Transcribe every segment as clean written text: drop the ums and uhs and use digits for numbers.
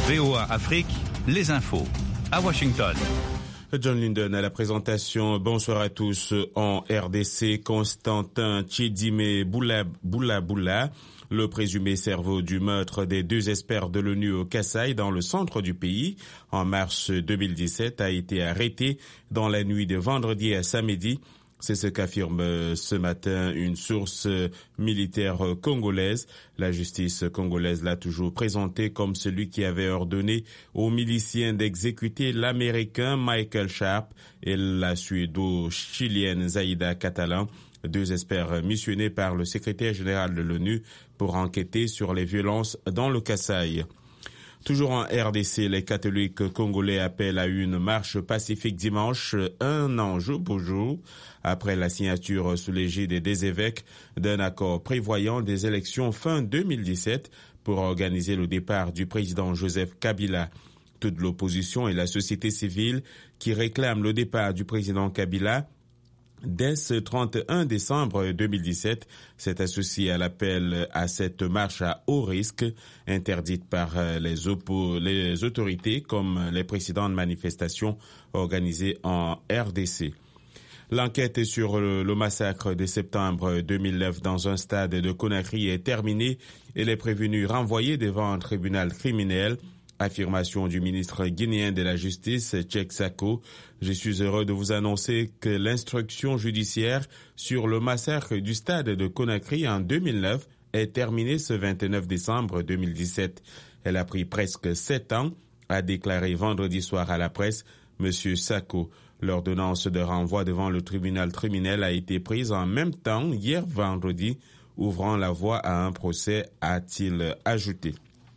VOA Afrique, les infos. À Washington. John Linden à la présentation. Bonsoir à tous. En RDC, Constantin Tchedime Boula, le présumé cerveau du meurtre des 2 experts de l'ONU au Kasaï dans le centre du pays, en mars 2017, a été arrêté dans la nuit de vendredi à samedi. C'est ce qu'affirme ce matin une source militaire congolaise. La justice congolaise l'a toujours présenté comme celui qui avait ordonné aux miliciens d'exécuter l'Américain Michael Sharp et la Suédo-Chilienne Zaïda Catalan, 2 experts missionnés par le secrétaire général de l'ONU pour enquêter sur les violences dans le Kasaï. Toujours en RDC, les catholiques congolais appellent à une marche pacifique dimanche, un an jour pour jour, après la signature sous l'égide des évêques d'un accord prévoyant des élections fin 2017 pour organiser le départ du président Joseph Kabila. Toute l'opposition et la société civile qui réclament le départ du président Kabila dès ce 31 décembre 2017, s'est associé à l'appel à cette marche à haut risque, interdite par les autorités comme les précédentes manifestations organisées en RDC. L'enquête sur le massacre de septembre 2009 dans un stade de Conakry est terminée et les prévenus renvoyés devant un tribunal criminel. Affirmation du ministre guinéen de la Justice, Tchek Sako. Je suis heureux de vous annoncer que l'instruction judiciaire sur le massacre du stade de Conakry en 2009 est terminée ce 29 décembre 2017. Elle a pris presque 7 ans, a déclaré vendredi soir à la presse M. Sako. L'ordonnance de renvoi devant le tribunal criminel a été prise en même temps hier vendredi, ouvrant la voie à un procès, a-t-il ajouté.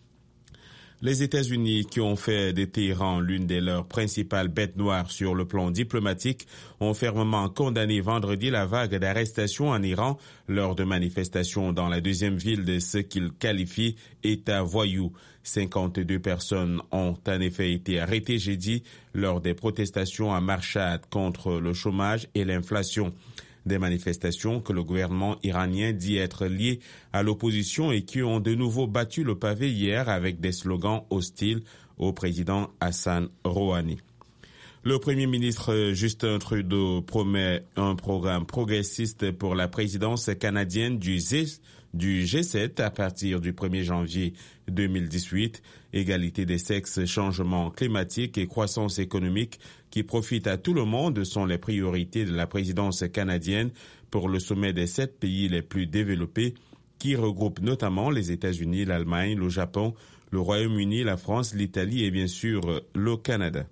Les États-Unis, qui ont fait de Téhéran l'une de leurs principales bêtes noires sur le plan diplomatique, ont fermement condamné vendredi la vague d'arrestations en Iran lors de manifestations dans la deuxième ville de ce qu'ils qualifient État voyou. 52 personnes ont en effet été arrêtées jeudi lors des protestations à Mashhad contre le chômage et l'inflation. Des manifestations que le gouvernement iranien dit être liées à l'opposition et qui ont de nouveau battu le pavé hier avec des slogans hostiles au président Hassan Rouhani. Le Premier ministre Justin Trudeau promet un programme progressiste pour la présidence canadienne du G7 à partir du 1er janvier 2018. Égalité des sexes, changement climatique et croissance économique qui profitent à tout le monde sont les priorités de la présidence canadienne pour le sommet des 7 pays les plus développés qui regroupent notamment les États-Unis, l'Allemagne, le Japon, le Royaume-Uni, la France, l'Italie et bien sûr le Canada.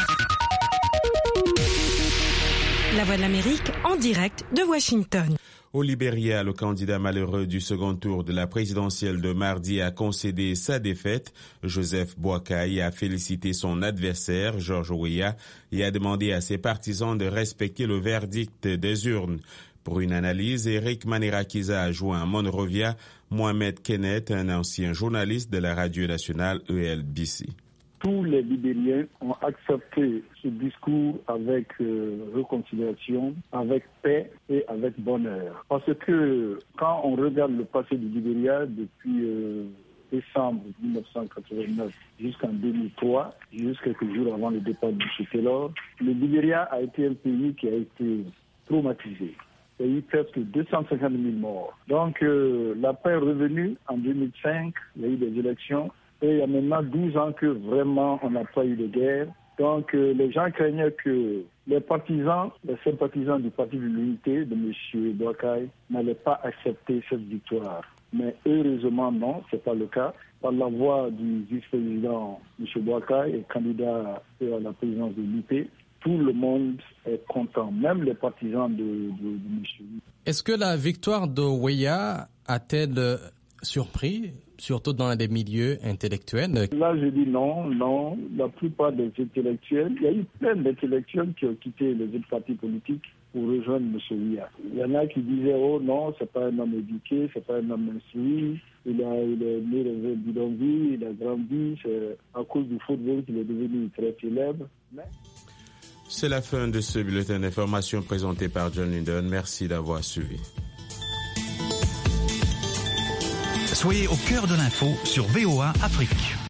La Voix de l'Amérique en direct de Washington. Au Libéria, le candidat malheureux du second tour de la présidentielle de mardi a concédé sa défaite. Joseph Boakai a félicité son adversaire, George Weah, et a demandé à ses partisans de respecter le verdict des urnes. Pour une analyse, Eric Manirakiza a joint à Monrovia, Mohamed Kenneth, un ancien journaliste de la radio nationale ELBC. Tous les Libériens ont accepté ce discours avec réconciliation, avec paix et avec bonheur. Parce que quand on regarde le passé du Libéria depuis décembre 1989 jusqu'en 2003, juste quelques jours avant le départ de M. Taylor, le Libéria a été un pays qui a été traumatisé. Il y a eu presque 250 000 morts. Donc la paix est revenue en 2005, il y a eu des élections. Et il y a maintenant 12 ans que vraiment on n'a pas eu de guerre. Donc les gens craignaient que les sympathisants du Parti de l'Unité de M. Boakai n'allaient pas accepter cette victoire. Mais heureusement non, ce n'est pas le cas. Par la voix du vice-président M. Boakai et candidat à la présidence de l'UP, tout le monde est content, même les partisans de M. Est-ce que la victoire de Weah a-t-elle surpris, surtout dans des milieux intellectuels? Là, je dis non. La plupart des intellectuels, il y a eu plein d'intellectuels qui ont quitté les autres partis politiques pour rejoindre M. Weah. Il y en a qui disaient, oh non, c'est pas un homme éduqué, c'est pas un homme instruit, il est né dans un bidonville, il a grandi, c'est à cause du football qu'il est devenu très célèbre. C'est la fin de ce bulletin d'information présenté par John Linden. Merci d'avoir suivi. Soyez au cœur de l'info sur VOA Afrique.